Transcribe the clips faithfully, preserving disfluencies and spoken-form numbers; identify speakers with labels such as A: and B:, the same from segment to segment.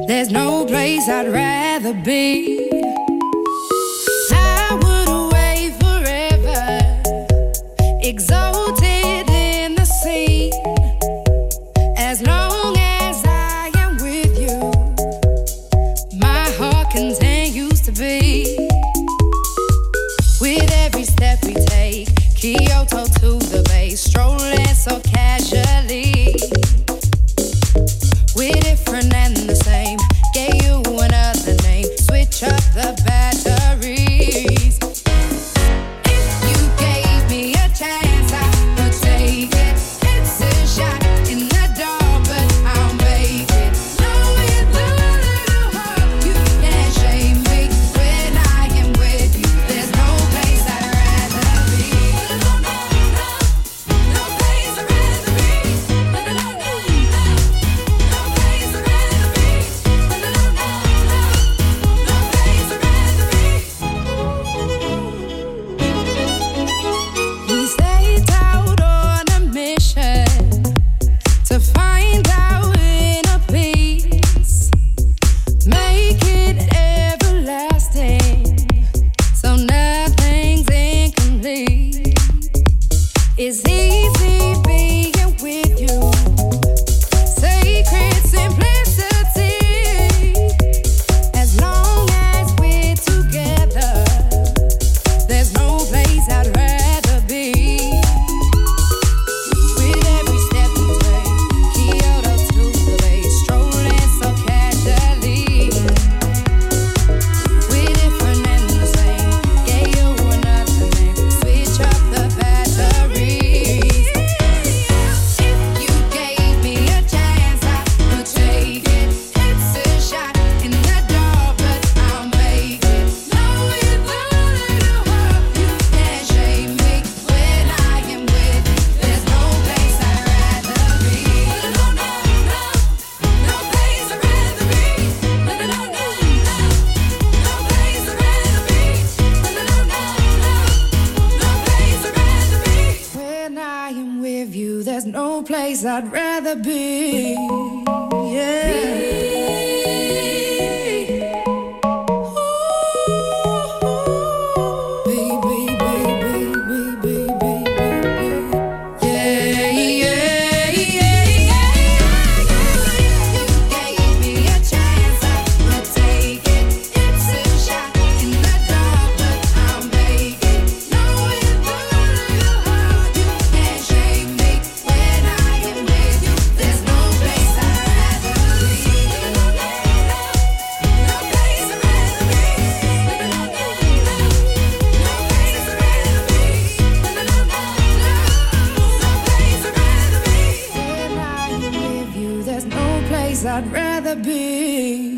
A: There's no place I'd rather be. I would away forever, exalted in the sea. As long as I am with you, my heart continues to beat. With every step we take, Kyoto to the bay, strolling so casually. We're different and the same, gave you another name, switch up the batteries. If you gave me a chance, I would take it. It's a shot in the dark, but I'll make it. Knowing the little heart, you can't shame me. When I am with you, there's no place I'd rather be. No, no, no, no place I'd rather be. No, no, no, no, no place I'd rather be. No, no, no, no, no place I'd rather be. We stayed out on a mission to find our inner peace, make it everlasting, so nothing's incomplete. It's easy being with you, sacred simplicity. As long as we're together, there's no place I'd rather be. With every step we take, Kyoto to the bay, strolling so casually. We're different and the same, gave you another name, switch up the batteries. If you gave me a chance, I would take it. It's a shot in the dark, but I'll make it. Knowing the little heart, you can't shame me. When I am with you, there's no place I'd rather be. No, no, no, no place I'd rather be. No, no, no, no, no place I'd rather be. No, no, no, no, no place I'd rather be. When I am with you, there's no place I'd rather be. Yeah. Baby, baby, baby, baby, yeah, yeah, yeah, yeah. You gave me a chance, I would take it. It's a shot in the dark, but I'll make it. Knowing the little heart, you can't shame me. When I am with you, there's no place I'd rather be. No, no, no, no place I'd rather be. No, no, no, no, no place I'd rather be. No, no, no, no, no place I'd rather be. When I am with you, there's no place I'd rather be.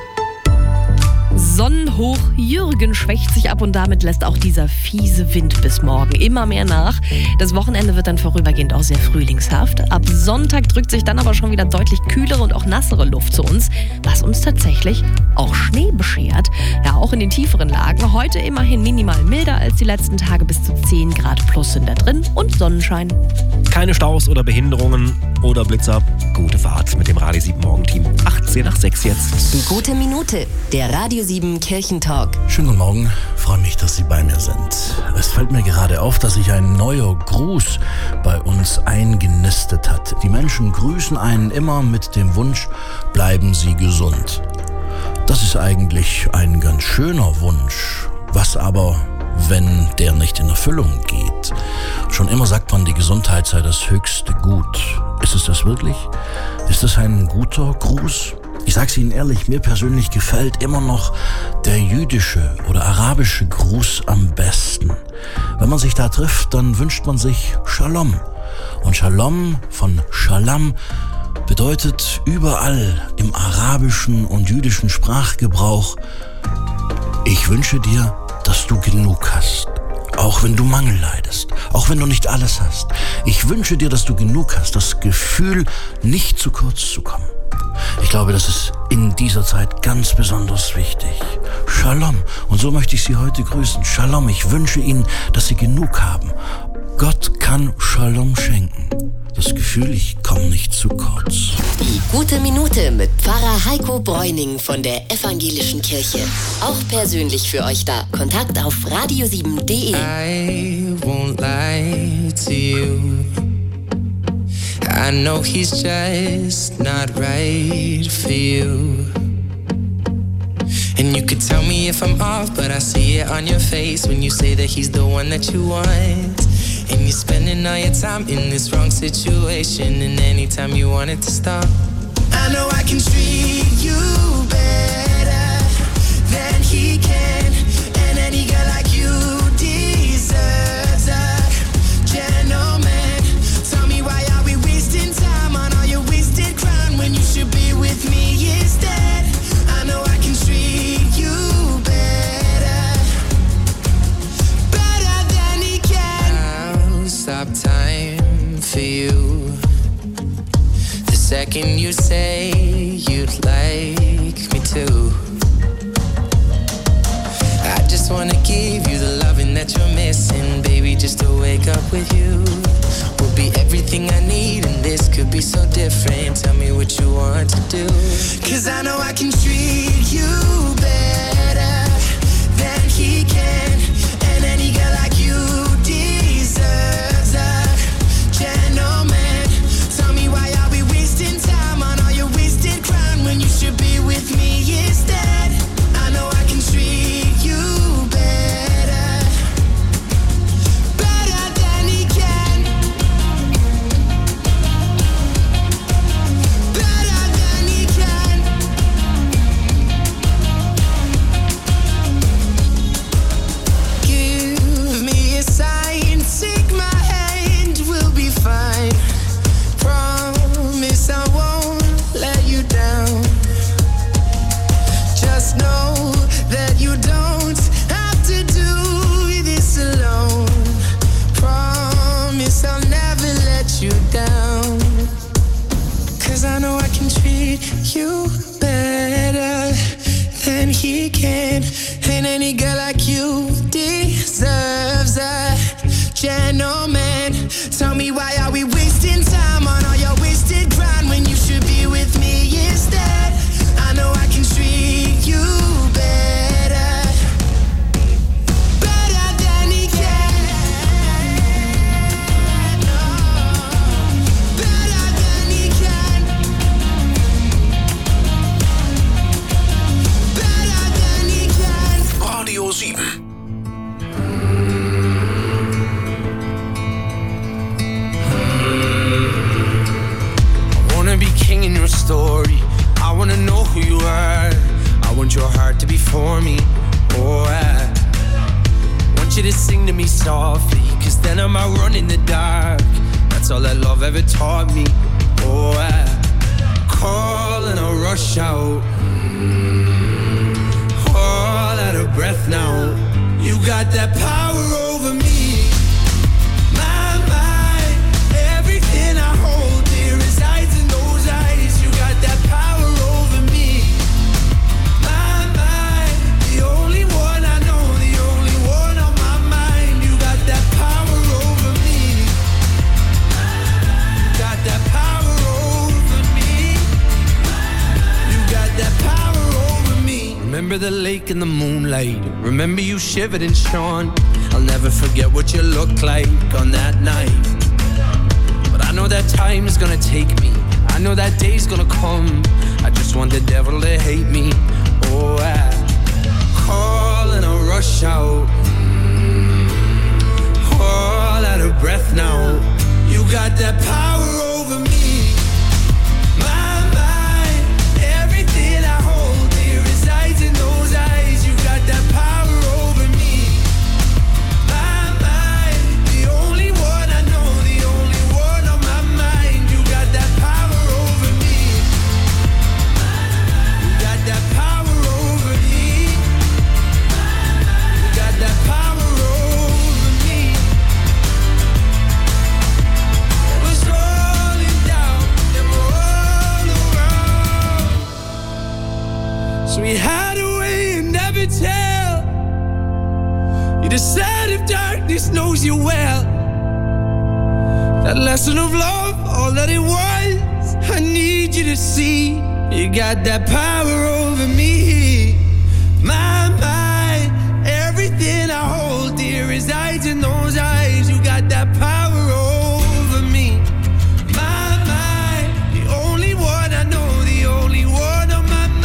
B: Sonnenhoch Jürgen schwächt sich ab und damit lässt auch dieser fiese Wind bis morgen immer mehr nach. Das Wochenende wird dann vorübergehend auch sehr frühlingshaft. Ab Sonntag drückt sich dann aber schon wieder deutlich kühlere und auch nassere Luft zu uns, was uns tatsächlich auch Schnee beschert. Ja, auch in den tieferen Lagen. Heute immerhin minimal milder als die letzten Tage, bis zu zehn Grad plus sind da drin und Sonnenschein.
C: Keine Staus oder Behinderungen oder Blitzer. Gute Fahrt mit dem Radio sieben Morgenteam. achtzehn nach sechs jetzt.
D: Die gute Minute, der Radio sieben Kirchentalk.
E: Schönen guten Morgen, freue mich, dass Sie bei mir sind. Es fällt mir gerade auf, dass sich ein neuer Gruß bei uns eingenistet hat. Die Menschen grüßen einen immer mit dem Wunsch, bleiben Sie gesund. Das ist eigentlich ein ganz schöner Wunsch. Was aber, wenn der nicht in Erfüllung geht? Schon immer sagt man, die Gesundheit sei das höchste Gut. Ist es das wirklich? Ist es ein guter Gruß? Ich sag's Ihnen ehrlich, mir persönlich gefällt immer noch der jüdische oder arabische Gruß am besten. Wenn man sich da trifft, dann wünscht man sich Shalom. Und Shalom von Shalom bedeutet überall im arabischen und jüdischen Sprachgebrauch: Ich wünsche dir, dass du genug hast. Auch wenn du Mangel leidest, auch wenn du nicht alles hast. Ich wünsche dir, dass du genug hast, das Gefühl, nicht zu kurz zu kommen. Ich glaube, das ist in dieser Zeit ganz besonders wichtig. Shalom. Und so möchte ich Sie heute grüßen. Shalom. Ich wünsche Ihnen, dass Sie genug haben. Gott kann Shalom schenken. Das Gefühl, ich komme nicht zu kurz.
D: Die gute Minute mit Pfarrer Heiko Bräuning von der Evangelischen Kirche. Auch persönlich für euch da. Kontakt auf radio sieben punkt de.
F: I won't lie to you. I know he's just not right for you. And you could tell me if I'm off, but I see it on your face when you say that he's the one that you want. And you're spending all your time in this wrong situation, and anytime you want it to stop, I know I can treat you better than he can. And any girl like you deserves a gentleman. Tell me, why are we wasting time on all your wasted crown when you should be with me instead? I know I can treat you better, better than he can. I'll stop time for you the second you say you'd like me to. I just wanna give you the loving that you're missing, baby, just to wake up with you will be everything I need, and this could be so different. Tell me what you want to do, 'cause I know I can treat you better than he can. And any girl like you deserves a gentleman. Tell me, why are we wasting time on all your wasted crown when you should be with me instead? I know I can treat you better, better than he can, better than he can. Give me a sign, take my hand, we'll be fine. Promise I won't let you down. Just know that you don't have to do this alone. Promise I'll never let you down. 'Cause I know I can treat you better than he can. And any girl like you deserves a gentleman. Tell me, why are we wasting time on all your wasted grind when you should be with me instead? I know I can treat you better, better than he can. Oh, better than he can, better than he can.
E: Radio sieben.
F: I wanna be king in your story. I wanna know who you are. I want your heart to be for me. Oh, I want you to sing to me softly, 'cause then I'm out running the dark. That's all that love ever taught me. Oh, I call and I rush out, all out of breath now. You got that power over me. My mind, everything I hold dear resides in those eyes. You got that power over me. My mind, the only one I know, the only one on my mind. You got that power over me. You got that power over me. You got that power over me. Remember the lake in the moonlight. Remember you shivered and shone. I'll never forget what you looked like on that night. But I know that time is gonna take me. I know that day's gonna come. I just want the devil to hate me. Oh, I call and I rush out, all out of breath now. You got that power over me. My mind, everything I hold dear resides in those eyes. You got that power over me. My mind, the only one I know, the only one on my mind. You got that power over me. You got that power over me. You got that power over me. It was rolling down and all around. So we hide away and never tell. You decide if darkness knows you well. That lesson of love, all that it was. I need you to see you got that power over me. My